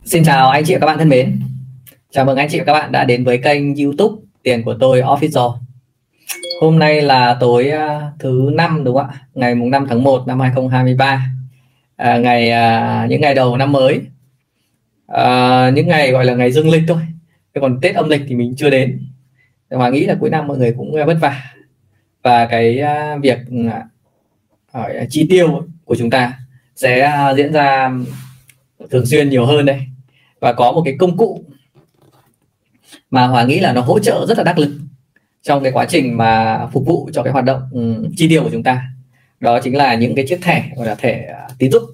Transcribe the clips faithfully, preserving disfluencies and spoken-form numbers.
Xin chào anh chị và các bạn thân mến. Chào mừng anh chị và các bạn đã đến với kênh YouTube Tiền của tôi Official. Hôm nay là tối thứ năm đúng không ạ? Ngày mùng năm tháng một năm hai nghìn không trăm hai mươi ba. À, ngày à, những ngày đầu năm mới. À, những ngày gọi là ngày dương lịch thôi. Còn Tết âm lịch thì mình chưa đến. Hòa nghĩ là cuối năm mọi người cũng vất vả. Và cái à, việc à, chi tiêu của chúng ta sẽ à, diễn ra thường xuyên nhiều hơn đây. Và có một cái công cụ mà Hòa nghĩ là nó hỗ trợ rất là đắc lực trong cái quá trình mà phục vụ cho cái hoạt động um, chi tiêu của chúng ta. Đó chính là những cái chiếc thẻ gọi là thẻ uh, tín dụng.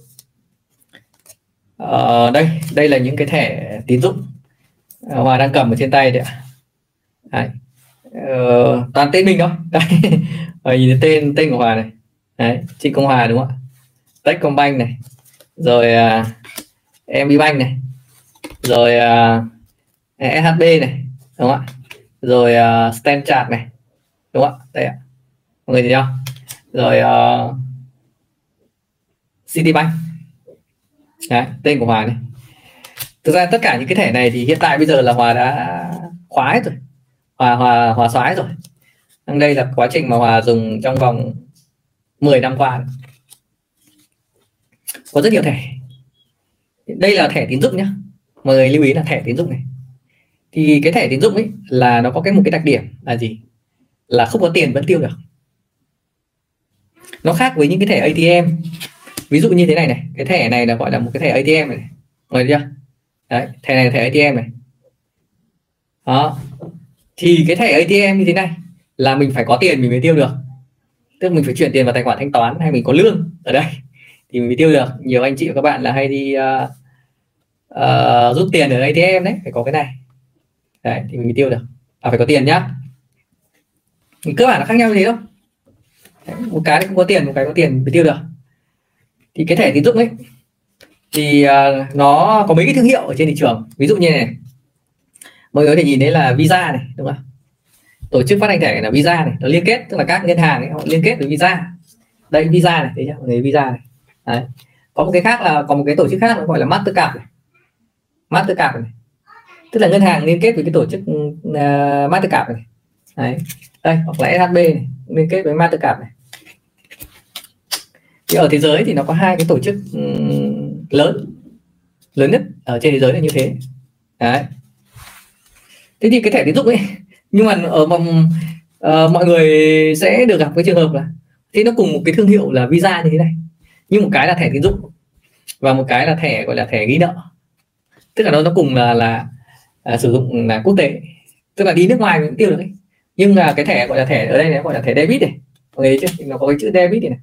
Ờ, đây đây là những cái thẻ tín dụng uh, Hòa đang cầm ở trên tay đấy ạ. Đấy. Uh, toàn tên mình thôi. Đây. Nhìn tên tên của Hòa này. Đấy, Trịnh Công Hòa đúng không ạ? Techcombank này, rồi uh, em bê Bank này, rồi uh, ét hát bê này, đúng không ạ? Rồi uh, Stanchart này, đúng không ạ? Đây ạ, mọi người thấy không? Rồi uh, Citibank. Đấy, tên của Hòa này. Thực ra tất cả những cái thẻ này thì hiện tại bây giờ là Hòa đã khóa hết rồi, Hòa Hòa Hòa xóa hết rồi. Đây là quá trình mà Hòa dùng trong vòng mười năm qua. Có rất nhiều thẻ. Đây là thẻ tín dụng nhé, mọi người lưu ý là thẻ tín dụng này. Thì cái thẻ tín dụng ấy là nó có cái một cái đặc điểm là gì? Là không có tiền vẫn tiêu được. Nó khác với những cái thẻ a tê em. Ví dụ như thế này này, cái thẻ này là gọi là một cái thẻ a tê em này, mọi người thấy chưa? Đấy, thẻ này là thẻ a tê em này. Đó. Thì cái thẻ a tê em như thế này là mình phải có tiền mình mới tiêu được. Tức mình phải chuyển tiền vào tài khoản thanh toán hay mình có lương ở đây thì mình mới tiêu được. Nhiều anh chị và các bạn là hay đi uh, uh, rút tiền ở a tê em đấy, phải có cái này. Đấy, thì mình mới tiêu được. À, phải có tiền nhá. Thì cơ bản là khác nhau như thế đâu. Đấy, một cái không có tiền, một cái có tiền mới tiêu được. Thì cái thẻ tín dụng ấy thì uh, nó có mấy cái thương hiệu ở trên thị trường. Ví dụ như này, mọi người có thể nhìn thấy là Visa này, đúng không? Tổ chức phát hành thẻ này là Visa này, nó liên kết, tức là các ngân hàng ấy, họ liên kết với Visa. Đây Visa này, thấy chưa? Người Visa này. Đấy. Có một cái khác là có một cái tổ chức khác nó gọi là Mastercard này. Mastercard này. Tức là ngân hàng liên kết với cái tổ chức uh, Mastercard này. Đấy. Đây, hoặc là ét hát bê này, liên kết với Mastercard này. Thì ở thế giới thì nó có hai cái tổ chức um, lớn lớn nhất ở trên thế giới là như thế. Đấy. Thế thì cái thẻ tín dụng ấy, nhưng mà ở vòng uh, mọi người sẽ được gặp cái trường hợp là thì nó cùng một cái thương hiệu là Visa như thế này, nhưng một cái là thẻ tín dụng và một cái là thẻ gọi là thẻ ghi nợ. Tức là nó nó cùng là là à, sử dụng là quốc tế, tức là đi nước ngoài mình cũng tiêu được ấy. Nhưng là cái thẻ gọi là thẻ ở đây nó gọi là thẻ debit này, mọi người thấy chưa? Nó có cái chữ debit này, này.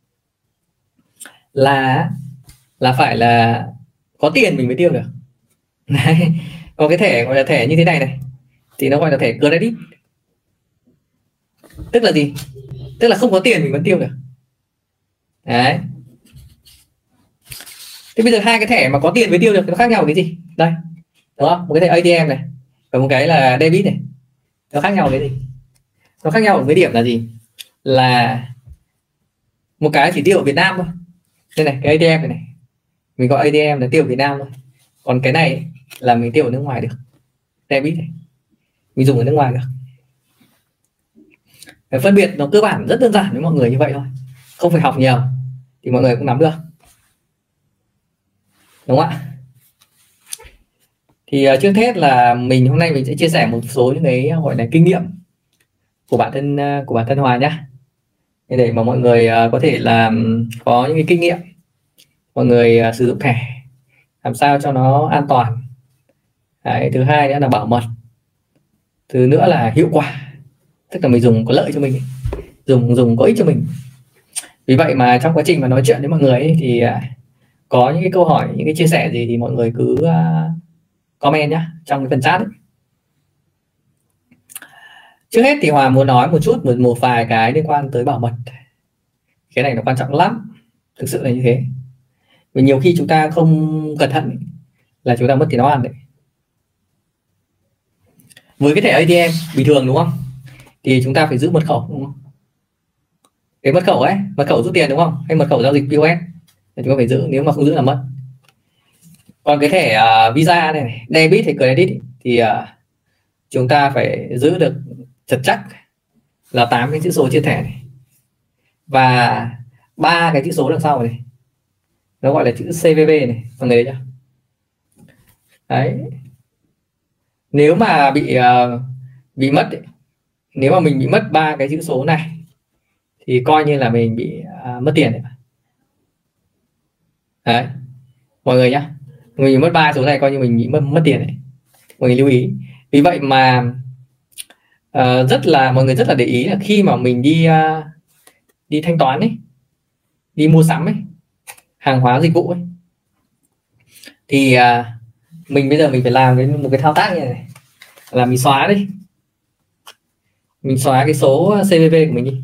là là phải là có tiền mình mới tiêu được. Đấy. Có cái thẻ gọi là thẻ như thế này này thì nó gọi là thẻ credit. Tức là gì? Tức là không có tiền mình vẫn tiêu được. Đấy. Thế bây giờ hai cái thẻ mà có tiền với tiêu được nó khác nhau cái gì? Đây, đúng không? Một cái thẻ a tê em này và một cái là debit này. Nó khác nhau cái gì? Nó khác nhau ở cái điểm là gì? Là một cái chỉ tiêu ở Việt Nam thôi. Đây này, cái a tê em này, này. Mình gọi a tê em là tiêu ở Việt Nam thôi. Còn cái này là mình tiêu ở nước ngoài được. Debit này. Mình dùng ở nước ngoài được. Cái phân biệt nó cơ bản rất đơn giản với mọi người như vậy thôi. Không phải học nhiều thì mọi người cũng nắm được. Đúng không ạ? Thì uh, trước hết là mình hôm nay mình sẽ chia sẻ một số những cái gọi là kinh nghiệm của bản thân uh, của bản thân Hòa nhé, để mà mọi người uh, có thể là có những cái kinh nghiệm mọi người uh, sử dụng thẻ làm sao cho nó an toàn. Đấy, thứ hai nữa là bảo mật, thứ nữa là hiệu quả, tức là mình dùng có lợi cho mình, dùng dùng có ích cho mình. Vì vậy mà trong quá trình mà nói chuyện với mọi người ấy, thì uh, có những cái câu hỏi, những cái chia sẻ gì thì mọi người cứ uh, comment nhé trong cái phần chat ấy. Trước hết thì Hòa muốn nói một chút một, một vài cái liên quan tới bảo mật. Cái này nó quan trọng lắm, thực sự là như thế. Vì nhiều khi chúng ta không cẩn thận là chúng ta mất tiền oan đấy. Với cái thẻ a tê em bình thường đúng không? Thì chúng ta phải giữ mật khẩu đúng không? Cái mật khẩu ấy, mật khẩu rút tiền đúng không? Hay mật khẩu giao dịch pê ô ét thì chúng ta phải giữ, nếu mà không giữ là mất. Còn cái thẻ uh, Visa này, này, debit hay credit ý, thì uh, chúng ta phải giữ được thật chắc là tám cái chữ số trên thẻ này và ba cái chữ số đằng sau này, nó gọi là chữ xê vê vê này, mọi người thấy chưa? Đấy, nếu mà bị uh, bị mất ấy, nếu mà mình bị mất ba cái chữ số này thì coi như là mình bị uh, mất tiền đấy. Đấy, mọi người nhá, mình mất ba số này coi như mình bị mất mất tiền đấy, mọi người lưu ý. Vì vậy mà uh, rất là mọi người rất là để ý là khi mà mình đi uh, đi thanh toán ấy, đi mua sắm ấy, hàng hóa dịch vụ ấy, thì uh, mình bây giờ mình phải làm cái một cái thao tác như này, là mình xóa đi, mình xóa cái số xê vê vê của mình đi.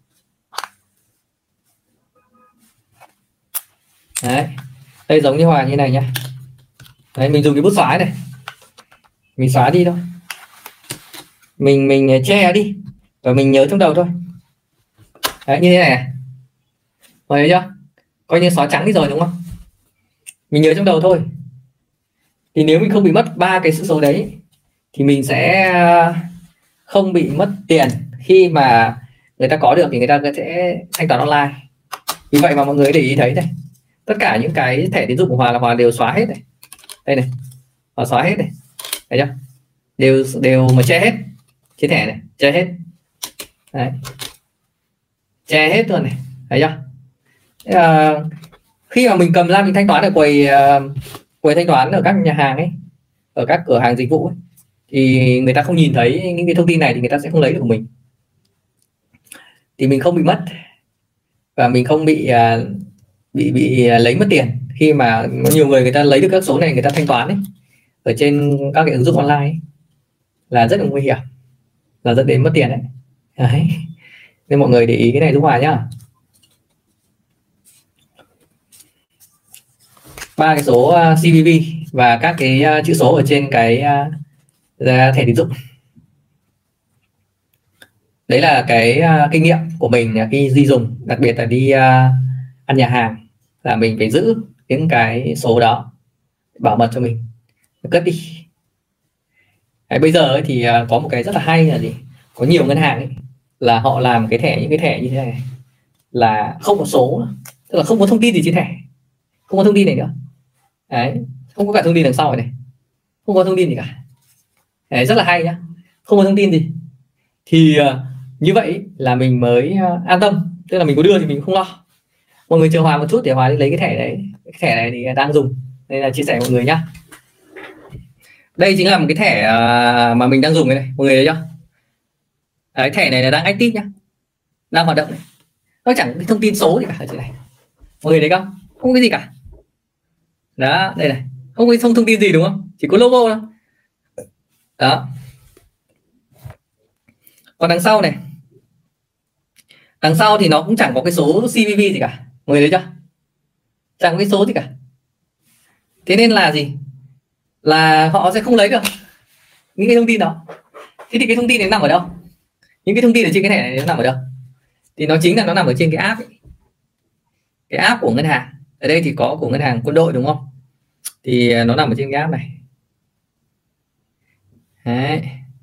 Đấy, đây giống như Hoàng như này nhá. Đấy, mình dùng cái bút xóa này, mình xóa đi thôi, mình mình che đi và mình nhớ trong đầu thôi. Đấy, như thế này, mọi người thấy chưa? Coi như xóa trắng đi rồi đúng không? Mình nhớ trong đầu thôi. Thì nếu mình không bị mất ba cái chữ số đấy thì mình sẽ không bị mất tiền khi mà người ta có được thì người ta sẽ thanh toán online. Vì vậy mà mọi người để ý thấy này, tất cả những cái thẻ tín dụng của Hòa là Hòa đều xóa hết này, đây này, Hòa xóa hết này, thấy chưa? Đều đều mà che hết trên thẻ này, che hết. Đấy, che hết luôn này, thấy chưa? À, khi mà mình cầm ra mình thanh toán ở quầy uh, quầy thanh toán ở các nhà hàng ấy, ở các cửa hàng dịch vụ ấy, thì người ta không nhìn thấy những cái thông tin này thì người ta sẽ không lấy được của mình, thì mình không bị mất và mình không bị uh, bị bị lấy mất tiền khi mà nhiều người người ta lấy được các số này, người ta thanh toán ấy ở trên các cái ứng dụng online ấy, là rất là nguy hiểm, là dẫn đến mất tiền đấy. Đấy, nên mọi người để ý cái này giúp Hòa nhá. Ba cái số uh, xê vê vê và các cái uh, chữ số ở trên cái uh, thẻ tín dụng. Đấy là cái uh, kinh nghiệm của mình khi đi dùng, đặc biệt là đi uh, ăn nhà hàng, là mình phải giữ những cái số đó bảo mật cho mình, cất đi. Đấy, bây giờ ấy thì uh, có một cái rất là hay là gì, có nhiều ngân hàng ấy, là họ làm cái thẻ, những cái thẻ như thế này là không có số nữa. Tức là không có thông tin gì trên thẻ, không có thông tin này nữa. Đấy, không có cả thông tin đằng sau này, không có thông tin gì cả. Đấy, rất là hay nhá, không có thông tin gì thì uh, như vậy là mình mới uh, an tâm, tức là mình có đưa thì mình không lo. Mọi người chờ Hòa một chút để Hòa đi lấy cái thẻ đấy, cái thẻ này thì đang dùng nên là chia sẻ mọi người nhá. Đây chính là một cái thẻ uh, mà mình đang dùng này, này. Mọi người thấy chưa? Đấy, thẻ này là đang active nhá, đang hoạt động này. Nó chẳng cái thông tin số gì cả ở trên này, mọi người thấy không? Không cái gì cả. Đó, đây này, không có thông thông tin gì đúng không? Chỉ có logo thôi. Đó. Còn đằng sau này, đằng sau thì nó cũng chẳng có cái số xê vê vê gì cả, mọi người thấy chưa? Chẳng có cái số gì cả. Thế nên là gì? Là họ sẽ không lấy được những cái thông tin đó. Thế thì cái thông tin này nằm ở đâu? Những cái thông tin ở trên cái thẻ này nó nằm ở đâu? Thì nó chính là nó nằm ở trên cái app ấy. Cái app của ngân hàng. Ở đây thì có của ngân hàng Quân đội đúng không? Thì nó nằm ở trên cái app này. Đấy.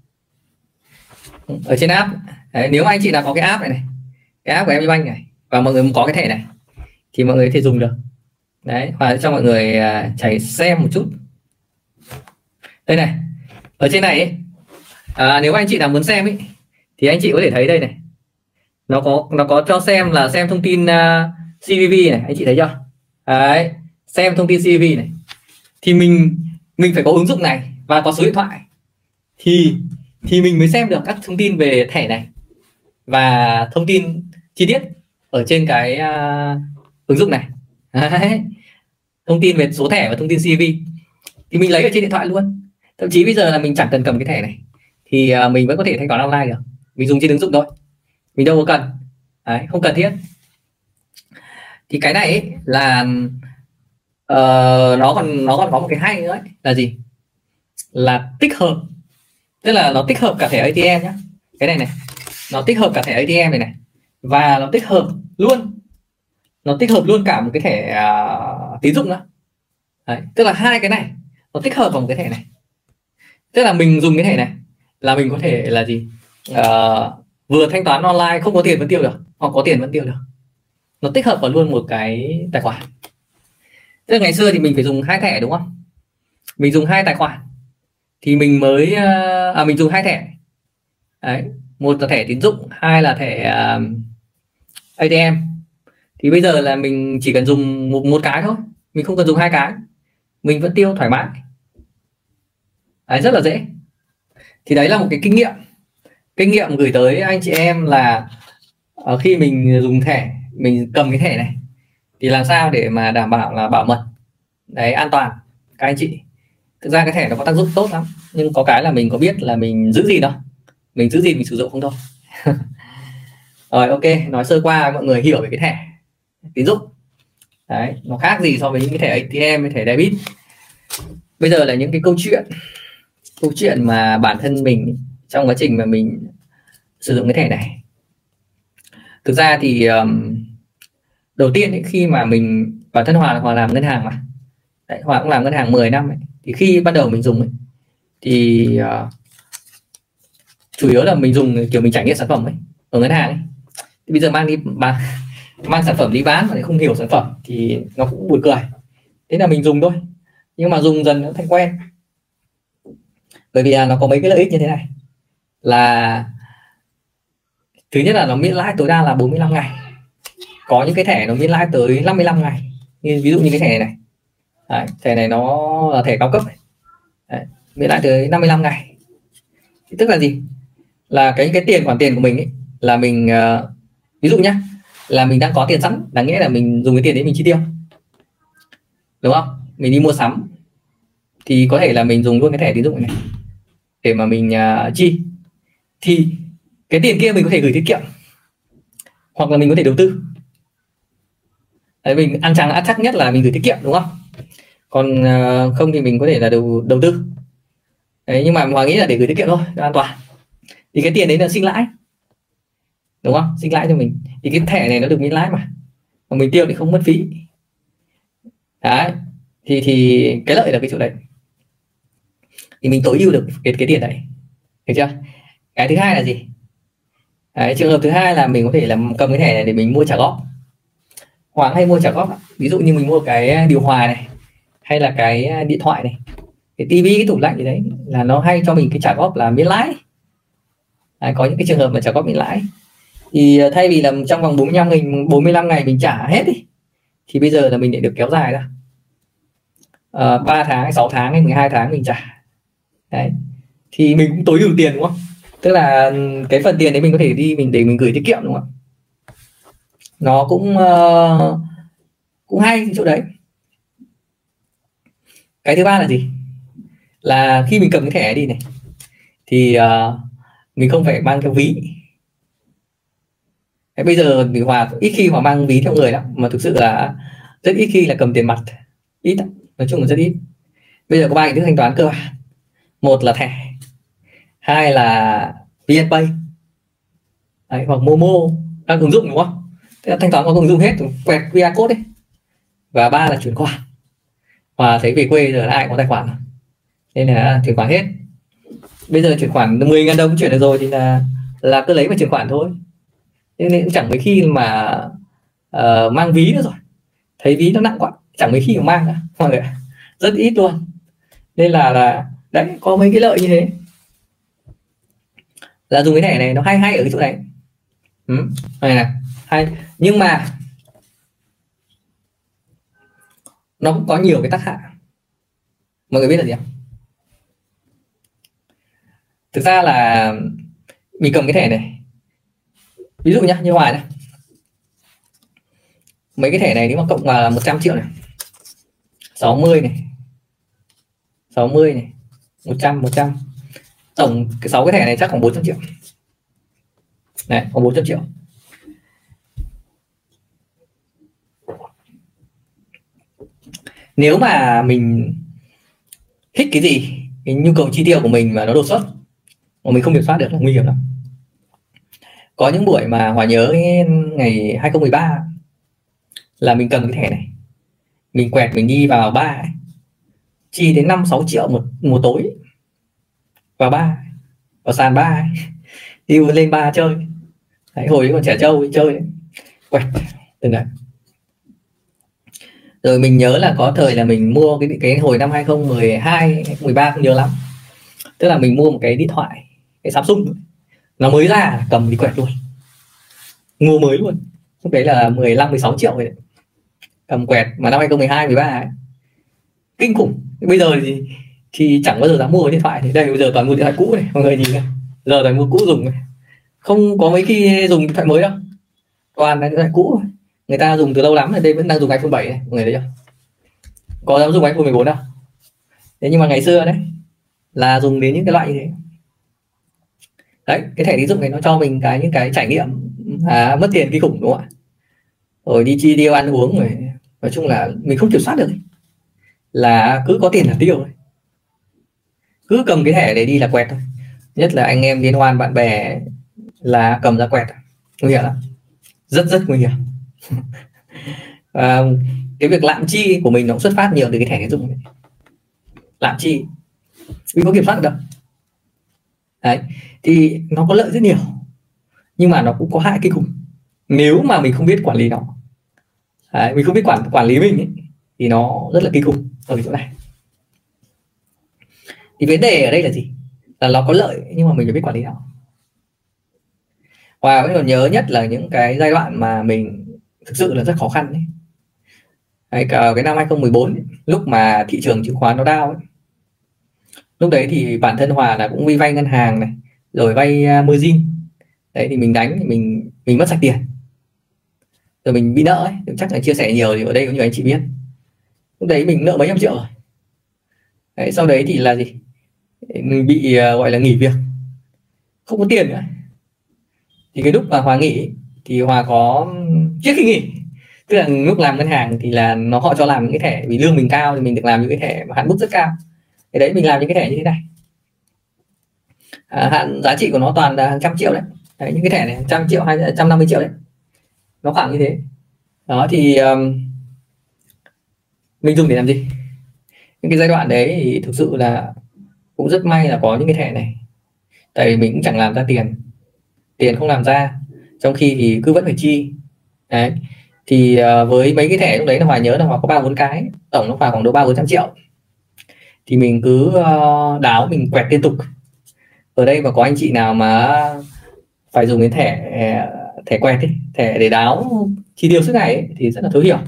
Ở trên app. Đấy, nếu anh chị nào có cái app này này, cái app của MBank này, và mọi người có cái thẻ này thì mọi người có thể dùng được. Đấy, và cho mọi người chạy xem một chút. Đây này, ở trên này ấy, à, nếu anh chị nào muốn xem ấy, thì anh chị có thể thấy đây này, nó có nó có cho xem là xem thông tin uh, xê vê vê này, anh chị thấy chưa? Đấy, xem thông tin xê vê vê này thì mình mình phải có ứng dụng này và có số điện thoại thì thì mình mới xem được các thông tin về thẻ này và thông tin chi tiết ở trên cái uh, ứng dụng này. Đấy, thông tin về số thẻ và thông tin xê vê vê thì mình lấy ở trên điện thoại luôn. Thậm chí bây giờ là mình chẳng cần cầm cái thẻ này thì uh, mình vẫn có thể thanh toán online được, mình dùng trên ứng dụng thôi, mình đâu có cần. Đấy, không cần thiết. Thì cái này ấy, là uh, nó còn nó còn có một cái hay nữa ấy, là gì? Là tích hợp, tức là nó tích hợp cả thẻ a tê em nhé. Cái này này, nó tích hợp cả thẻ a tê em này này, và nó tích hợp luôn, nó tích hợp luôn cả một cái thẻ uh, tín dụng nữa. Đấy, tức là hai cái này nó tích hợp vào một cái thẻ này, tức là mình dùng cái thẻ này là mình có thể là gì, uh, vừa thanh toán online không có tiền vẫn tiêu được, hoặc có tiền vẫn tiêu được, nó tích hợp vào luôn một cái tài khoản. Tức là ngày xưa thì mình phải dùng hai thẻ đúng không, mình dùng hai tài khoản thì mình mới uh, à mình dùng hai thẻ. Đấy, một là thẻ tín dụng, hai là thẻ uh, a tê em. Thì bây giờ là mình chỉ cần dùng một, một cái thôi, mình không cần dùng hai cái, mình vẫn tiêu thoải mái. Đấy, rất là dễ. Thì đấy là một cái kinh nghiệm kinh nghiệm gửi tới anh chị em là uh, khi mình dùng thẻ, mình cầm cái thẻ này thì làm sao để mà đảm bảo là bảo mật, đấy, an toàn các anh chị. Thực ra cái thẻ nó có tác dụng tốt lắm, nhưng có cái là mình có biết là mình giữ gì đâu, mình giữ gì mình sử dụng không thôi. Rồi, ok, nói sơ qua mọi người hiểu về cái thẻ tín dụng. Đấy, nó khác gì so với những cái thẻ a tê em với thẻ debit. Bây giờ là những cái câu chuyện câu chuyện mà bản thân mình trong quá trình mà mình sử dụng cái thẻ này. Thực ra thì um, đầu tiên ấy, khi mà mình bản thân Hòa Hòa làm ngân hàng mà, đấy, Hòa cũng làm ngân hàng mười năm ấy, thì khi ban đầu mình dùng ấy, thì uh, chủ yếu là mình dùng kiểu mình trải nghiệm sản phẩm ấy ở ngân hàng ấy. Thì bây giờ mang đi bán, mang sản phẩm đi bán mà lại không hiểu sản phẩm thì nó cũng buồn cười. Thế là mình dùng thôi, nhưng mà dùng dần nó thành quen. Bởi vì là nó có mấy cái lợi ích như thế này, là thứ nhất là nó miễn lãi tối đa là bốn mươi lăm ngày, có những cái thẻ nó miễn lãi tới năm mươi lăm ngày, như ví dụ như cái thẻ này. Đấy, thẻ này nó là thẻ cao cấp này. Đấy, miễn lãi tới năm mươi lăm ngày. Thì tức là gì, là cái cái tiền khoản tiền của mình ấy, là mình uh, ví dụ nhá, là mình đang có tiền sẵn, đáng nghĩa là mình dùng cái tiền đấy mình chi tiêu, đúng không, mình đi mua sắm thì có thể là mình dùng luôn cái thẻ tín dụng này để mà mình uh, chi, thì cái tiền kia mình có thể gửi tiết kiệm, hoặc là mình có thể đầu tư. Đấy, mình ăn chàng ăn chắc nhất là mình gửi tiết kiệm, đúng không, còn uh, không thì mình có thể là đầu đầu tư. Đấy, nhưng mà Hoàng nghĩ là để gửi tiết kiệm thôi, an toàn. Thì cái tiền đấy là sinh lãi, đúng không, sinh lãi cho mình, thì cái thẻ này nó được miễn lãi mà, mà mình tiêu thì không mất phí. Đấy, thì thì cái lợi là cái chỗ đấy, thì mình tối ưu được cái cái tiền đấy, được chưa. Cái thứ hai là gì, đấy, trường hợp thứ hai là mình có thể làm cầm cái thẻ này để mình mua trả góp. Hoàng hay mua trả góp, ví dụ như mình mua cái điều hòa này, hay là cái điện thoại này, cái tivi, cái tủ lạnh gì đấy, là nó hay cho mình cái trả góp là miễn lãi. Đấy, có những cái trường hợp mà trả góp miễn lãi, thì thay vì là trong vòng bốn mươi lăm ngày bốn mươi lăm ngày mình trả hết đi, thì bây giờ là mình lại được kéo dài ra à, ba tháng, sáu tháng hay mười hai tháng mình trả. Đấy, thì mình cũng tối ưu tiền, đúng không, tức là cái phần tiền đấy mình có thể đi mình để mình gửi tiết kiệm, đúng không, nó cũng uh, cũng hay chỗ đấy. Cái thứ ba là gì, là khi mình cầm cái thẻ đi này thì uh, mình không phải mang theo ví. Đấy, bây giờ thì Hòa ít khi Hòa mang ví theo người lắm, mà thực sự là rất ít khi là cầm tiền mặt, ít, nói chung là rất ít. Bây giờ có ba hình thức thanh toán cơ bản, một là thẻ, hai là VNPay, đấy, hoặc Momo, các ứng dụng, đúng không, thế thanh toán có ứng dụng hết, quẹt quy rờ code đấy. Và ba là chuyển khoản. Hòa thấy về quê giờ là ai có tài khoản, nên là chuyển khoản hết. Bây giờ chuyển khoản mười ngàn đồng chuyển được rồi thì là là cứ lấy và chuyển khoản thôi, nên chẳng mấy khi mà uh, mang ví nữa rồi, thấy ví nó nặng quá, chẳng mấy khi mà mang nữa, mọi người, rất ít luôn. Nên là là đấy, có mấy cái lợi như thế, là dùng cái thẻ này nó hay hay ở cái chỗ này. Ừ, này này hay, nhưng mà nó cũng có nhiều cái tác hại. Mọi người biết là gì không? Thực ra là mình cầm cái thẻ này, ví dụ nhá, như Hoài này, mấy cái thẻ này nếu mà cộng vào là một trăm triệu này, sáu mươi này, sáu mươi này, một trăm, một trăm, tổng cái sáu cái thẻ này chắc khoảng bốn trăm triệu. Này, có bốn trăm triệu. Nếu mà mình thích cái gì, cái nhu cầu chi tiêu của mình mà nó đột xuất mà mình không kiểm soát được là nguy hiểm lắm. Có những buổi mà Hòa nhớ cái ngày hai không một ba là mình cầm cái thẻ này, mình quẹt, mình đi vào bar ấy, chi đến năm sáu triệu một một tối vào ba, vào sàn ba ấy. Đi lên ba chơi đấy, hồi ấy còn trẻ trâu chơi đấy. Quẹt từng đấy. Rồi mình nhớ là có thời là mình mua cái cái hồi năm hai không một hai mười ba không nhớ lắm, tức là mình mua một cái điện thoại, cái Samsung nó mới ra, cầm đi quẹt luôn, mua mới luôn, lúc đấy là mười lăm mười sáu triệu rồi đấy. Cầm quẹt mà năm hai không một hai mười ba ấy. Kinh khủng. Bây giờ thì thì chẳng bao giờ dám mua cái điện thoại thì đây, bây giờ toàn mua điện thoại cũ này mọi người nhìn này, giờ toàn mua cũ dùng này, không có mấy khi dùng điện thoại mới đâu, toàn là điện thoại cũ. Người ta dùng từ lâu lắm, ở đây vẫn đang dùng iPhone bảy này, mọi người thấy chưa, có dám dùng iPhone mười bốn đâu. Thế nhưng mà ngày xưa đấy là dùng đến những cái loại như thế. Đấy, cái thẻ tín dụng này nó cho mình cái những cái trải nghiệm à, mất tiền kinh khủng, đúng không ạ? Rồi đi chi tiêu ăn uống, rồi nói chung là mình không kiểm soát được, là cứ có tiền là tiêu, cứ cầm cái thẻ để đi là quẹt thôi. Nhất là anh em liên hoan bạn bè là cầm ra quẹt, nguy hiểm lắm, rất rất nguy hiểm. À, cái việc lạm chi của mình nó cũng xuất phát nhiều từ cái thẻ tín dụng này. Lạm chi mình có kiểm soát được đâu. Đấy, thì nó có lợi rất nhiều nhưng mà nó cũng có hại kinh khủng nếu mà mình không biết quản lý nó. Đấy, mình không biết quản quản lý mình ấy, thì nó rất là kinh khủng ở cái chỗ này. Thì vấn đề ở đây là gì, là nó có lợi nhưng mà mình phải biết quản lý nó. Và vẫn còn nhớ nhất là những cái giai đoạn mà mình thực sự là rất khó khăn ấy. Đấy, cả cái năm hai không một bốn ấy, lúc mà thị trường chứng khoán nó down ấy. Lúc đấy thì bản thân Hòa là cũng đi vay ngân hàng này, rồi vay margin. Đấy thì mình đánh thì mình mình mất sạch tiền, rồi mình bị nợ ấy, chắc là chia sẻ nhiều thì ở đây có nhiều anh chị biết. Lúc đấy mình nợ mấy trăm triệu rồi. Đấy, sau đấy thì là gì, mình bị uh, gọi là nghỉ việc, không có tiền nữa. Thì cái lúc mà Hòa nghỉ thì Hòa có trước khi nghỉ, tức là lúc làm ngân hàng thì là nó họ cho làm những cái thẻ vì lương mình cao thì mình được làm những cái thẻ mà hạn mức rất cao. Thế đấy mình làm những cái thẻ như thế này, à, hạn giá trị của nó toàn là hàng trăm triệu đấy. Đấy, những cái thẻ này trăm triệu hay trăm năm mươi triệu đấy, nó khoảng như thế. Đó thì um, mình dùng để làm gì? Những cái giai đoạn đấy thì thực sự là cũng rất may là có những cái thẻ này, tại vì mình cũng chẳng làm ra tiền, tiền không làm ra, trong khi thì cứ vẫn phải chi. Đấy thì uh, với mấy cái thẻ lúc đấy là Hòa nhớ là Hòa có ba bốn cái, tổng nó vào khoảng độ ba bốn trăm triệu, thì mình cứ uh, đáo mình quẹt liên tục. Ở đây mà có anh chị nào mà phải dùng cái thẻ thẻ quẹt ấy, thẻ để đáo chi tiêu suốt ngày ấy, thì rất là thấu hiểu.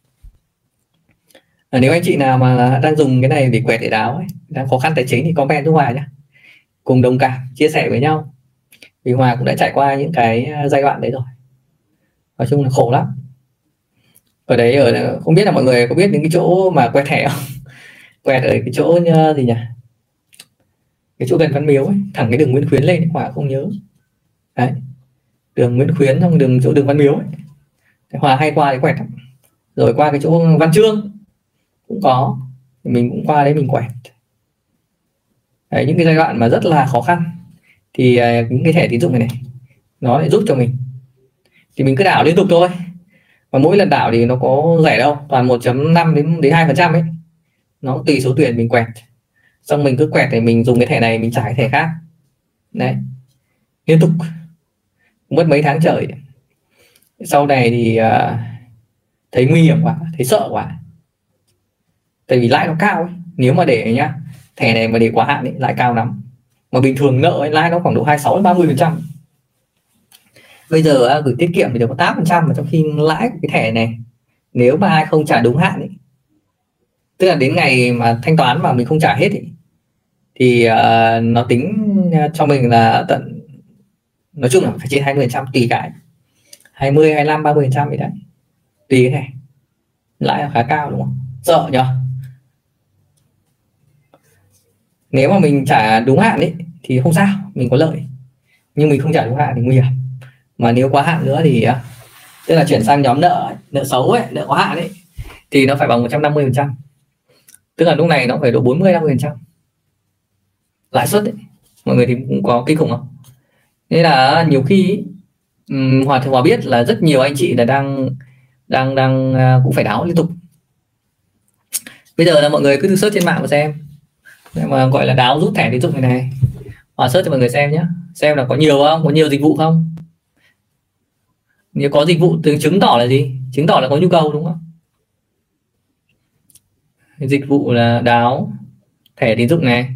À, nếu anh chị nào mà đang dùng cái này để quẹt để đáo ấy, đang khó khăn tài chính thì comment với Hòa nhé, cùng đồng cảm chia sẻ với nhau, vì Hòa cũng đã trải qua những cái giai đoạn đấy rồi, nói chung là khổ lắm. Ở đấy ở không biết là mọi người có biết những cái chỗ mà quẹt thẻ không? Quẹt ở cái chỗ như gì nhỉ, cái chỗ gần Văn Miếu ấy, thẳng cái đường Nguyễn Khuyến lên, Hòa không nhớ. Đấy, đường Nguyễn Khuyến trong đường chỗ đường Văn Miếu ấy, Hòa hay qua đấy quẹt. Rồi qua cái chỗ Văn Chương cũng có, mình cũng qua đấy mình quẹt. Đấy, những cái giai đoạn mà rất là khó khăn thì uh, những cái thẻ tín dụng này này nó lại giúp cho mình, thì mình cứ đảo liên tục thôi, và mỗi lần đảo thì nó có rẻ đâu, toàn một phẩy năm đến đến hai phần trăm ấy, nó tùy số tiền mình quẹt. Xong mình cứ quẹt thì mình dùng cái thẻ này mình trả cái thẻ khác, đấy liên tục mất mấy tháng trời. Sau này thì uh, thấy nguy hiểm quá, thấy sợ quá, tại vì lãi nó cao ấy. Nếu mà để nhá, thẻ này mà để quá hạn ấy, lãi cao lắm, mà bình thường nợ ấy, lãi nó khoảng độ hai mươi sáu đến ba mươi phần trăm. Bây giờ uh, gửi tiết kiệm thì được có tám phần trăm, mà trong khi lãi của cái thẻ này nếu mà ai không trả đúng hạn ấy, tức là đến ngày mà thanh toán mà mình không trả hết ấy, thì uh, nó tính cho mình là tận, nói chung là phải trên hai mươi phần trăm, tùy cái hai mươi, hai mươi lăm, ba mươi phần trăm vậy đấy, tùy cái thẻ. Lãi là khá cao đúng không, sợ nhỉ. Nếu mà mình trả đúng hạn ấy thì không sao, mình có lợi, nhưng mình không trả đúng hạn thì nguy hiểm. Mà nếu quá hạn nữa thì tức là chuyển sang nhóm nợ nợ xấu ấy, nợ quá hạn ấy, thì nó phải bằng một trăm năm mươi phần trăm, tức là lúc này nó phải độ bốn mươi năm mươi phần trăm lãi suất ấy. Mọi người thì cũng có kinh khủng không? Nên là nhiều khi um, Hòa Hòa biết là rất nhiều anh chị là đang đang đang uh, cũng phải đáo liên tục. Bây giờ là mọi người cứ thử search trên mạng mà xem, mà gọi là đáo rút thẻ tín dụng này này, và search cho mọi người xem nhé, xem là có nhiều không, có nhiều dịch vụ không. Nếu có dịch vụ thì chứng tỏ là gì? Chứng tỏ là có nhu cầu, đúng không? Dịch vụ là đáo thẻ tín dụng này,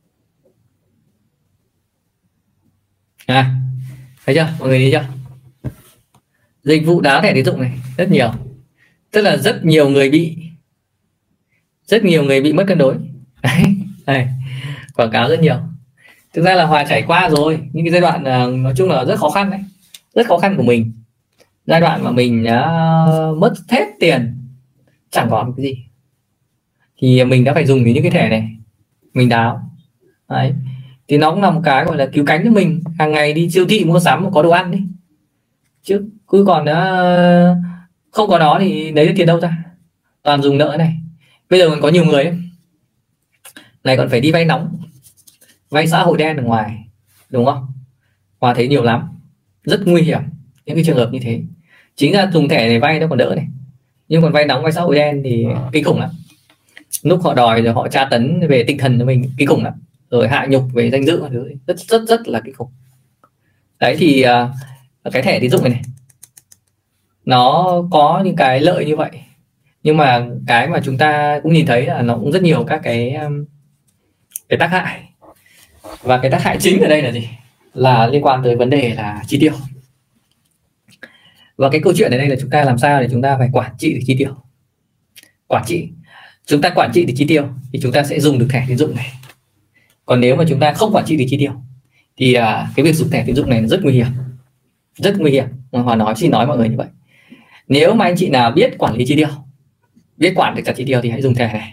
à, thấy chưa mọi người, thấy chưa? Dịch vụ đáo thẻ tín dụng này rất nhiều, tức là rất nhiều người bị rất nhiều người bị mất cân đối. Đấy, đây, quảng cáo rất nhiều. Thực ra là Hòa trải qua rồi những cái giai đoạn uh, nói chung là rất khó khăn đấy, rất khó khăn của mình, giai đoạn mà mình đã mất hết tiền chẳng còn cái gì, thì mình đã phải dùng những cái thẻ này mình đáo. Đấy, thì nó cũng là một cái gọi là cứu cánh cho mình hàng ngày đi siêu thị mua sắm có đồ ăn đi, chứ cứ còn uh, không có nó thì lấy được tiền đâu ra, toàn dùng nợ này. Bây giờ còn có nhiều người ấy, này còn phải đi vay nóng, vay xã hội đen ở ngoài, đúng không? Hòa thấy nhiều lắm, rất nguy hiểm những cái trường hợp như thế. Chính ra dùng thẻ này vay nó còn đỡ này, nhưng còn vay nóng, vay xã hội đen thì kinh khủng lắm. Lúc họ đòi rồi họ tra tấn về tinh thần của mình kinh khủng lắm, rồi hạ nhục về danh dự, rất rất rất là kinh khủng. Đấy thì uh, cái thẻ tín dụng này này nó có những cái lợi như vậy, nhưng mà cái mà chúng ta cũng nhìn thấy là nó cũng rất nhiều các cái um, cái tác hại. Và cái tác hại chính ở đây là gì? Là liên quan tới vấn đề là chi tiêu. Và cái câu chuyện ở đây là chúng ta làm sao để chúng ta phải quản trị được chi tiêu. Quản trị, chúng ta quản trị được chi tiêu thì chúng ta sẽ dùng được thẻ tín dụng này. Còn nếu mà chúng ta không quản trị được chi tiêu thì uh, cái việc dùng thẻ tín dụng này là rất nguy hiểm, rất nguy hiểm. Hòa nói xin nói mọi người như vậy. Nếu mà anh chị nào biết quản lý chi tiêu, biết quản được chặt chi tiêu thì hãy dùng thẻ này.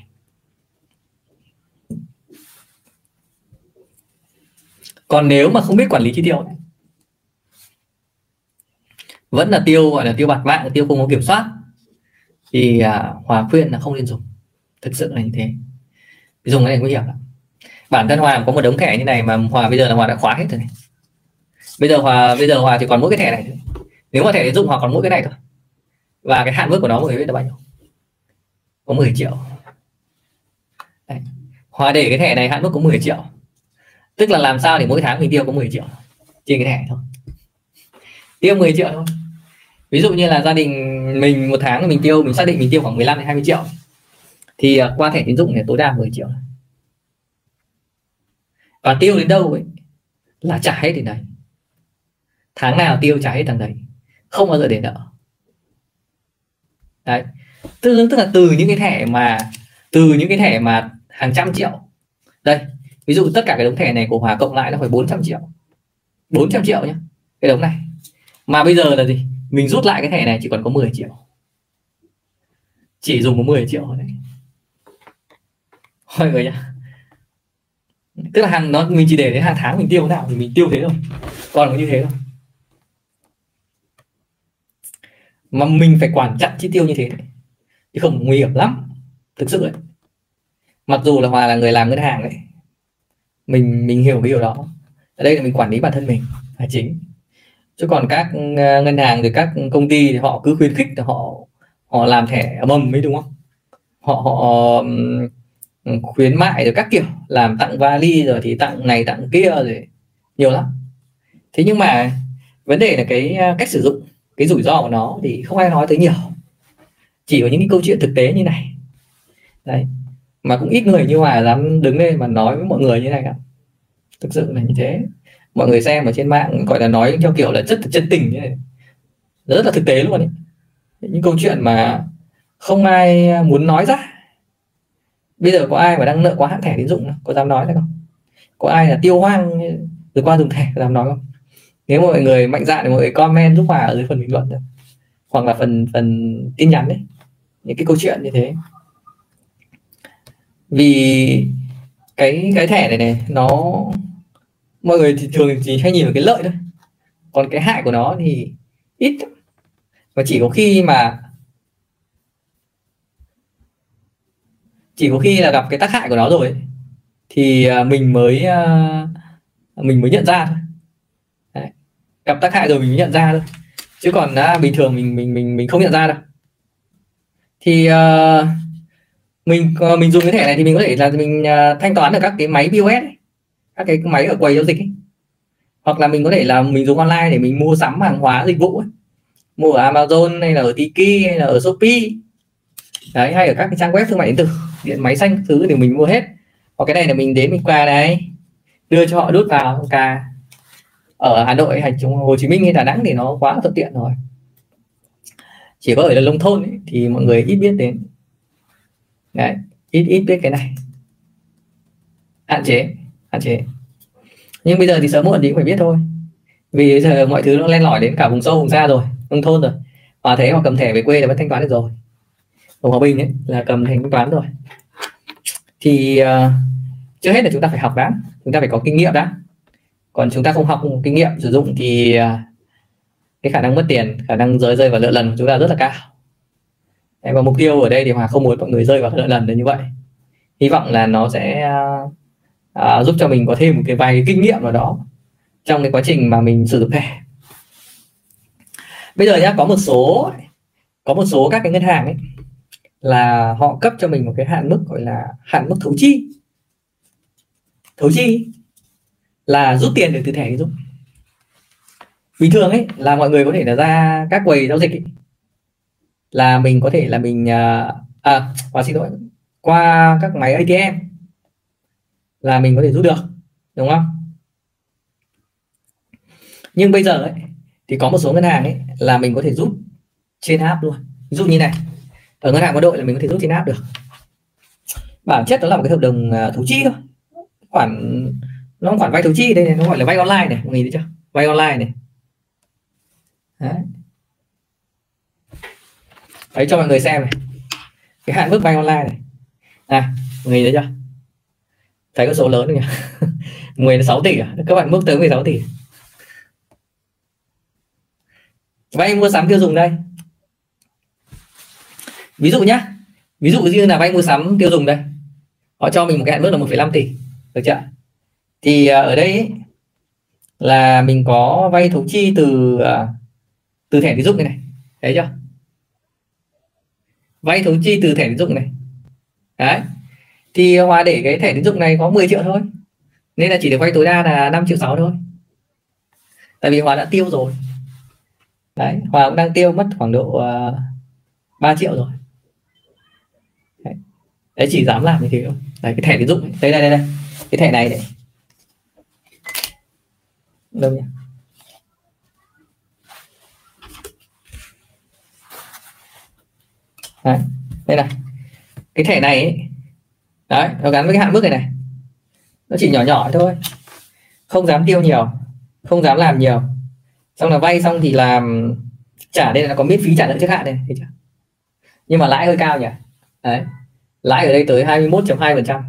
Còn nếu mà không biết quản lý chi tiêu, vẫn là tiêu gọi là tiêu bạt mạng, tiêu không có kiểm soát, thì à, Hòa khuyên là không nên dùng. Thực sự là như thế, dùng cái này nguy hiểm lắm. Bản thân Hòa có một đống thẻ như này mà Hòa bây giờ là Hòa đã khóa hết rồi này. Bây giờ Hòa bây giờ Hòa chỉ còn mỗi cái thẻ này. Nếu mà thẻ tín dụng Hòa còn mỗi cái này thôi. Và cái hạn mức của nó mọi người biết là bao nhiêu? Có mười triệu. Đấy. Hòa để cái thẻ này hạn mức có mười triệu. Tức là làm sao để mỗi tháng mình tiêu có mười triệu trên cái thẻ thôi. Tiêu mười triệu thôi. Ví dụ như là gia đình mình một tháng mình tiêu, mình xác định mình tiêu khoảng mười lăm đến hai mươi triệu, thì qua thẻ tín dụng này tối đa mười triệu. Và tiêu đến đâu ấy là trả hết đến đấy. Tháng nào tiêu trả hết thằng đấy, không bao giờ để nợ. Đấy, tức, tức là từ những cái thẻ mà từ những cái thẻ mà hàng trăm triệu. Đây, ví dụ tất cả cái đống thẻ này của Hòa cộng lại nó phải bốn trăm triệu. bốn trăm triệu nhé, cái đống này. Mà bây giờ là gì? Mình rút lại cái thẻ này chỉ còn có mười triệu. Chỉ dùng có mười triệu thôi đấy. Mọi người nhá. Tức là hàng nó mình chỉ để đến hàng tháng mình tiêu nào thì mình tiêu thế thôi. Còn có như thế thôi. Mà mình phải quản chặt chi tiêu như thế đấy. Chứ không nguy hiểm lắm. Thực sự ấy. Mặc dù là Hòa là người làm ngân hàng đấy, Mình mình hiểu cái điều đó. Ở đây là mình quản lý bản thân mình là chính. Chứ còn các ngân hàng rồi các công ty thì họ cứ khuyến khích thì họ họ làm thẻ mầm ấy, đúng không? Họ họ khuyến mại rồi các kiểu, làm tặng vali rồi thì tặng này tặng kia rồi nhiều lắm. Thế nhưng mà vấn đề là cái cách sử dụng, cái rủi ro của nó thì không ai nói tới nhiều. Chỉ có những cái câu chuyện thực tế như này. Đấy. Mà cũng ít người như Hòa dám đứng lên mà nói với mọi người như này cả. Thực sự là như thế. Mọi người xem ở trên mạng gọi là nói theo kiểu là rất là chân tình như này. Rất là thực tế luôn ấy. Những câu chuyện mà không ai muốn nói ra. Bây giờ có ai mà đang nợ quá hạn thẻ tín dụng có dám nói ra không? Có ai là tiêu hoang rồi qua dùng thẻ có dám nói không? Nếu mọi người mạnh dạn thì mọi người comment giúp Hòa ở dưới phần bình luận, hoặc là phần phần tin nhắn đấy, những cái câu chuyện như thế. Vì cái cái thẻ này này nó, mọi người thì thường chỉ hay nhìn vào cái lợi thôi, còn cái hại của nó thì ít. Và chỉ có khi mà chỉ có khi là gặp cái tác hại của nó rồi ấy, thì mình mới mình mới nhận ra thôi. Đấy. Gặp tác hại rồi mình mới nhận ra thôi, chứ còn à, bình thường mình mình mình mình không nhận ra đâu. Thì uh, mình ờ, mình dùng cái thẻ này thì mình có thể là mình uh, thanh toán ở các cái máy pê ô ét ấy, các cái máy ở quầy giao dịch ấy. Hoặc là mình có thể là mình dùng online để mình mua sắm hàng hóa dịch vụ ấy. Mua ở Amazon hay là ở Tiki hay là ở Shopee đấy, hay ở các cái trang web thương mại điện tử, điện máy xanh thứ thì mình mua hết. Hoặc cái này là mình đến mình qua này đưa cho họ đút vào cả ở Hà Nội hay Hồ Chí Minh hay Đà Nẵng thì nó quá thuận tiện rồi, chỉ có ở nông thôn ấy, thì mọi người ít biết đến đấy, ít ít biết cái này, hạn chế hạn chế nhưng bây giờ thì sớm muộn thì cũng phải biết thôi, vì bây giờ mọi thứ nó len lỏi đến cả vùng sâu vùng xa rồi, nông thôn rồi, và thế họ cầm thẻ về quê là vẫn thanh toán được rồi. Ở Hòa Bình ấy là cầm thanh toán rồi. Thì uh, trước hết là chúng ta phải học đã, chúng ta phải có kinh nghiệm đã. Còn chúng ta không học kinh nghiệm sử dụng thì uh, cái khả năng mất tiền, khả năng rơi rơi vào nợ lần của chúng ta rất là cao. Và mục tiêu ở đây thì Hòa không muốn mọi người rơi vào nợ lần như vậy. Hy vọng là nó sẽ uh, uh, giúp cho mình có thêm một cái vài kinh nghiệm nào đó trong cái quá trình mà mình sử dụng thẻ. Bây giờ nhá, có một số có một số các cái ngân hàng ấy là họ cấp cho mình một cái hạn mức gọi là hạn mức thấu chi. Thấu chi là rút tiền được từ thẻ tín dụng. Bình thường ấy là mọi người có thể là ra các quầy giao dịch ấy, là mình có thể là mình à, à xin lỗi, qua các máy a tê em là mình có thể rút được, đúng không? Nhưng bây giờ ấy thì có một số ngân hàng ấy là mình có thể rút trên app luôn. Ví dụ như này, ở ngân hàng Quân đội là mình có thể rút trên app được. Bản chất đó là một cái hợp đồng thấu chi thôi, khoản nó khoản vay thấu chi, đây này, nó gọi là vay online này, mọi người thấy chưa? Vay online này. Đấy. Đấy, cho mọi người xem này, cái hạn mức vay online này, à, mọi người thấy chưa? Thấy có số lớn rồi nhỉ? mười đến sáu tỷ à? Các bạn mức tới mười sáu tỷ. Vay mua sắm tiêu dùng đây. Ví dụ nhá, ví dụ như là vay mua sắm tiêu dùng đây, họ cho mình một cái hạn mức là một phẩy năm tỷ, được chưa? Thì ở đây ấy, là mình có vay thấu chi từ từ thẻ tín dụng này này, thấy chưa? Vay thấu chi từ thẻ tín dụng này. Đấy. Thì Hòa để cái thẻ tín dụng này có mười triệu thôi, nên là chỉ được vay tối đa là năm triệu sáu thôi. Tại vì Hòa đã tiêu rồi. Đấy, Hòa cũng đang tiêu mất khoảng độ uh, ba triệu rồi. Đấy. Đấy, chỉ dám làm như thế thôi. Đấy, cái thẻ tín dụng, đây đây đây, đây. Cái thẻ này này. Đâu nhỉ? Đấy, đây này. Cái thẻ này ấy, đấy, nó gắn với cái hạn mức này này. Nó chỉ nhỏ nhỏ thôi. Không dám tiêu nhiều, không dám làm nhiều. Xong là vay xong thì làm trả, đây là có miễn phí trả nợ trước hạn này, thấy chưa? Nhưng mà lãi hơi cao nhỉ. Đấy. Lãi ở đây tới hai mươi mốt phẩy hai phần trăm.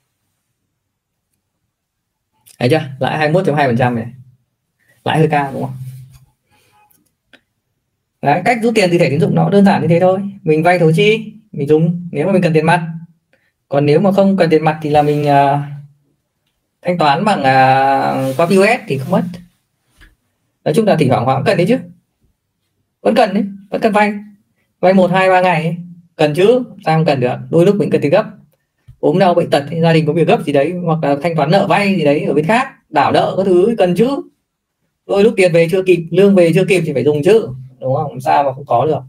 Thấy chưa? Lãi hai mươi mốt phẩy hai phần trăm này. Lãi hơi cao đúng không? Đấy, cách rút tiền từ thẻ tín dụng nó đơn giản như thế thôi. Mình vay thấu chi, mình dùng nếu mà mình cần tiền mặt. Còn nếu mà không cần tiền mặt thì là mình uh, thanh toán bằng uh, qua pê ô ét thì không mất. Nói chung là thỉnh thoảng cũng cần đấy chứ, vẫn cần đấy, vẫn cần vay, vay một hai ba ngày ấy. Cần chứ, sao không cần được? Đôi lúc mình cần tiền gấp, ốm đau bệnh tật, gia đình có việc gấp gì đấy, hoặc là thanh toán nợ vay gì đấy ở bên khác, đảo nợ các thứ cần chứ. Đôi lúc tiền về chưa kịp, lương về chưa kịp thì phải dùng chứ, đúng không? Sao mà không có được?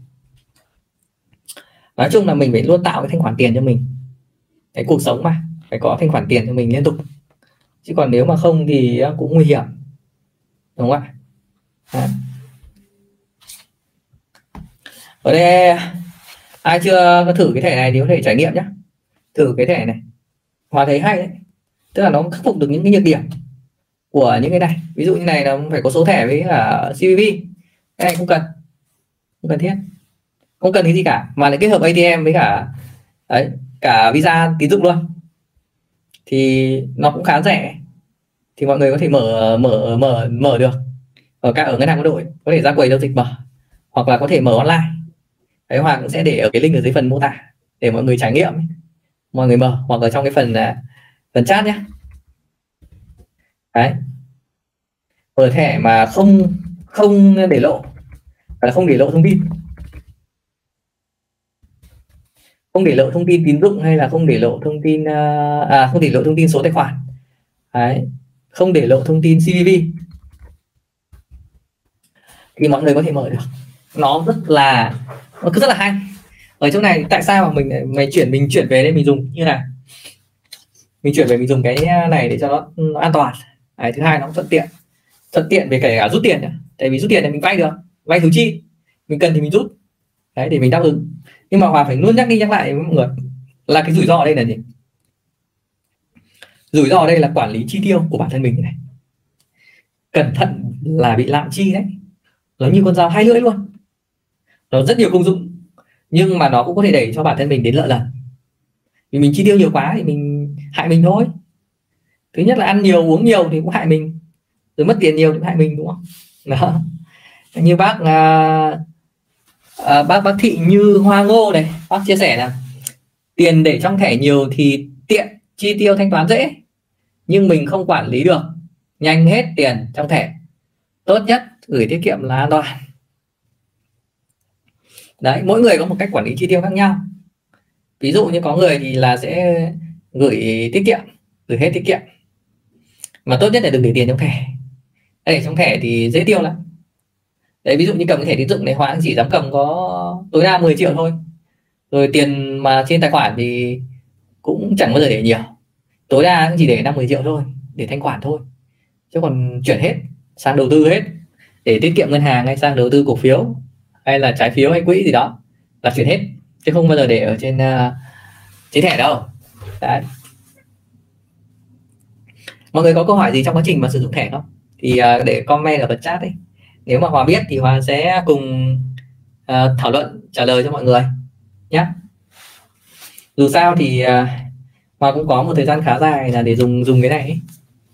Nói chung là mình phải luôn tạo cái thanh khoản tiền cho mình. Cái cuộc sống mà phải có thanh khoản tiền cho mình liên tục, chứ còn nếu mà không thì cũng nguy hiểm, đúng không ạ? À. Ở đây ai chưa có thử cái thẻ này thì có thể trải nghiệm nhé, thử cái thẻ này, Hòa thấy hay đấy, tức là nó khắc phục được những cái nhược điểm của những cái này. Ví dụ như này là phải có số thẻ với cả xê vê vê, cái này không cần, không cần thiết, không cần cái gì cả, mà lại kết hợp a tê em với cả đấy, cả visa tín dụng luôn thì nó cũng khá rẻ, thì mọi người có thể mở mở mở mở được ở các ở ngân hàng Quân đội, có thể ra quầy giao dịch mở, hoặc là có thể mở online. Đấy, Hoàng cũng sẽ để ở cái link ở dưới phần mô tả để mọi người trải nghiệm, mọi người mở, hoặc ở trong cái phần phần chat nhé. Đấy, mở thẻ mà không không để lộ, là không để lộ thông tin. không để lộ thông tin tín dụng hay là không để lộ thông tin uh, à không để lộ thông tin số tài khoản. Đấy, không để lộ thông tin xê vê vê thì mọi người có thể mở được. Nó rất là nó cứ rất là hay. Ở chỗ này tại sao mà mình mày chuyển mình chuyển về đây mình dùng như này, mình chuyển về mình dùng cái này để cho nó, nó an toàn. Đấy, thứ hai nó cũng thuận tiện, thuận tiện về kể cả rút tiền nữa. Tại vì rút tiền này mình vay được, vay thứ chi mình cần thì mình rút. Đấy, để mình đáp ứng. Nhưng mà Hòa phải luôn nhắc đi nhắc lại với mọi người là cái rủi ro ở đây là gì? Rủi ro ở đây là quản lý chi tiêu của bản thân mình này. Cẩn thận là bị lạm chi đấy. Nó như con dao hai lưỡi luôn. Nó rất nhiều công dụng nhưng mà nó cũng có thể đẩy cho bản thân mình đến nợ lần. Vì mình chi tiêu nhiều quá thì mình hại mình thôi. Thứ nhất là ăn nhiều uống nhiều thì cũng hại mình, rồi mất tiền nhiều thì cũng hại mình, đúng không? Đó. Như bác à, à, bác bác Thị Như Hoa Ngô này, bác chia sẻ là tiền để trong thẻ nhiều thì tiện, chi tiêu thanh toán dễ, nhưng mình không quản lý được, nhanh hết tiền trong thẻ. Tốt nhất gửi tiết kiệm là an toàn. Đấy, mỗi người có một cách quản lý chi tiêu khác nhau. Ví dụ như có người thì là sẽ gửi tiết kiệm, gửi hết tiết kiệm, mà tốt nhất là đừng để tiền trong thẻ. Để trong thẻ thì dễ tiêu lắm. Đấy, ví dụ như cầm cái thẻ tín dụng này, Hoàng chỉ dám cầm có tối đa mười triệu thôi. Rồi tiền mà trên tài khoản thì cũng chẳng bao giờ để nhiều, tối đa cũng chỉ để năm mười triệu thôi để thanh khoản thôi, chứ còn chuyển hết sang đầu tư hết, để tiết kiệm ngân hàng hay sang đầu tư cổ phiếu hay là trái phiếu hay quỹ gì đó là chuyển hết, chứ không bao giờ để ở trên uh, trên thẻ đâu. Đấy. Mọi người có câu hỏi gì trong quá trình mà sử dụng thẻ không thì uh, để comment ở phần chat ấy. Nếu mà Hòa biết thì Hòa sẽ cùng uh, thảo luận trả lời cho mọi người nhé. Dù sao thì uh, Hòa cũng có một thời gian khá dài là để dùng dùng cái này ấy.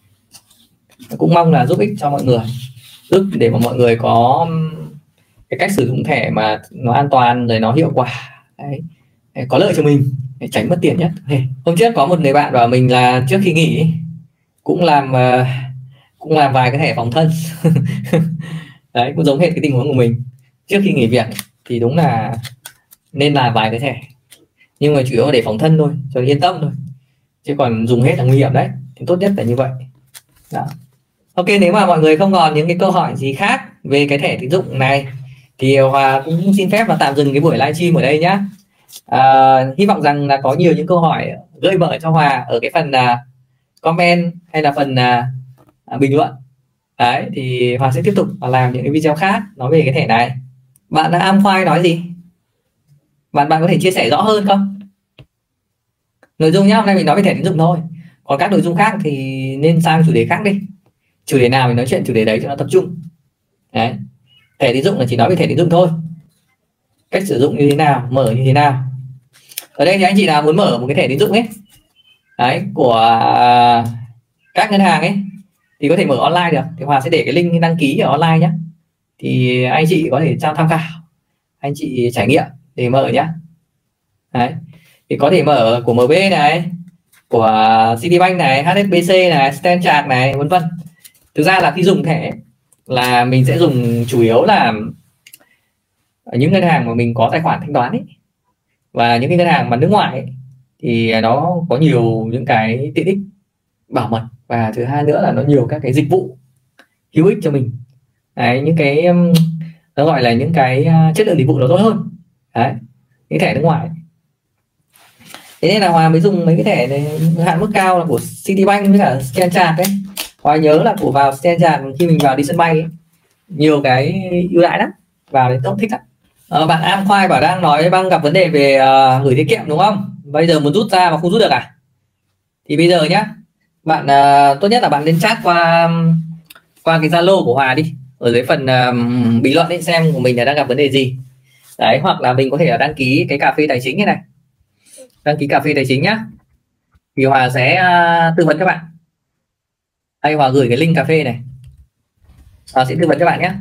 Cũng mong là giúp ích cho mọi người, giúp để mà mọi người có cái cách sử dụng thẻ mà nó an toàn rồi nó hiệu quả. Đấy, có lợi cho mình để tránh mất tiền nhất. Hôm trước có một người bạn bảo mình là trước khi nghỉ cũng làm uh, cũng làm vài cái thẻ phòng thân. Đấy, cũng giống hết cái tình huống của mình. Trước khi nghỉ việc thì đúng là nên làm vài cái thẻ, nhưng mà chủ yếu là để phòng thân thôi, cho yên tâm thôi, chứ còn dùng hết là nguy hiểm đấy. Thì tốt nhất là như vậy. Đó. Ok, nếu mà mọi người không còn những cái câu hỏi gì khác về cái thẻ tín dụng này thì Hòa cũng xin phép là tạm dừng cái buổi livestream ở đây nhá. À, hy vọng rằng là có nhiều những câu hỏi gợi mở cho Hòa ở cái phần uh, comment hay là phần uh, bình luận. Đấy, thì Hòa sẽ tiếp tục làm những cái video khác nói về cái thẻ này. Bạn đã am khoai nói gì? Bạn bạn có thể chia sẻ rõ hơn không? Nội dung nhá, hôm nay mình nói về thẻ tín dụng thôi. Còn các nội dung khác thì nên sang chủ đề khác đi. Chủ đề nào mình nói chuyện chủ đề đấy cho nó tập trung. Đấy. Thẻ tín dụng là chỉ nói về thẻ tín dụng thôi. Cách sử dụng như thế nào, mở như thế nào. Ở đây thì anh chị nào muốn mở một cái thẻ tín dụng ấy, đấy, của các ngân hàng ấy thì có thể mở online được. Thì Hòa sẽ để cái link đăng ký ở online nhé. Thì anh chị có thể cho tham khảo, anh chị trải nghiệm để mở nhé. Đấy. Thì có thể mở của em bê này, của Citibank này, hát ét bê xê này, Stanchart này, vân vân. Thực ra là khi dùng thẻ là mình sẽ dùng chủ yếu là ở những ngân hàng mà mình có tài khoản thanh toán ấy, và những cái ngân hàng mà nước ngoài ấy, thì nó có nhiều những cái tiện ích bảo mật, và thứ hai nữa là nó nhiều các cái dịch vụ hữu ích cho mình. Đấy, những cái nó gọi là những cái chất lượng dịch vụ nó tốt hơn. Đấy, cái thẻ nước ngoài. Thế nên là Hòa mới dùng mấy cái thẻ này hạn mức cao là của Citibank với cả Stanchart đấy. Hòa nhớ là của vào Stanchart khi mình vào đi sân bay ấy, nhiều cái ưu đãi lắm, vào đấy tốt thích lắm. Ờ, bạn Am Khoai bảo đang nói băng gặp vấn đề về uh, gửi tiết kiệm đúng không? Bây giờ muốn rút ra mà không rút được à? Thì bây giờ nhá, bạn uh, tốt nhất là bạn nên chat qua qua cái Zalo của Hòa đi, ở dưới phần uh, bình luận ấy, xem của mình là đang gặp vấn đề gì. Đấy, hoặc là mình có thể là đăng ký cái cà phê tài chính như này, đăng ký cà phê tài chính nhá, thì Hòa sẽ uh, tư vấn các bạn. Hay Hòa gửi cái link cà phê này, Hòa sẽ tư vấn cho bạn nhé.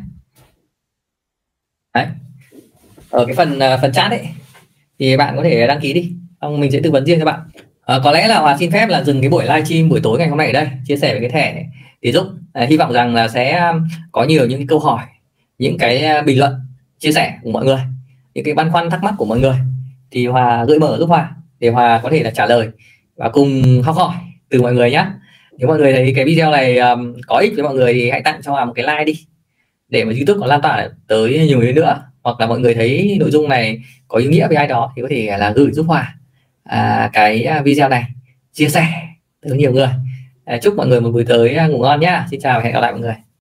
Đấy, ở cái phần uh, phần chat ấy thì bạn có thể đăng ký đi, xong mình sẽ tư vấn riêng cho bạn. À, có lẽ là Hòa xin phép là dừng cái buổi livestream buổi tối ngày hôm nay ở đây, chia sẻ về cái thẻ tín dụng. À, hy vọng rằng là sẽ có nhiều những cái câu hỏi, những cái bình luận chia sẻ của mọi người, những cái băn khoăn thắc mắc của mọi người thì Hòa gợi mở giúp Hòa để Hòa có thể là trả lời và cùng học hỏi từ mọi người nhé. Nếu mọi người thấy cái video này um, có ích với mọi người thì hãy tặng cho Hòa một cái like đi để mà YouTube có lan tỏa tới nhiều người nữa, hoặc là mọi người thấy nội dung này có ý nghĩa với ai đó thì có thể là gửi giúp Hòa à, cái video này, chia sẻ tới nhiều người. À, chúc mọi người một buổi tối ngủ ngon nhá. Xin chào và hẹn gặp lại mọi người.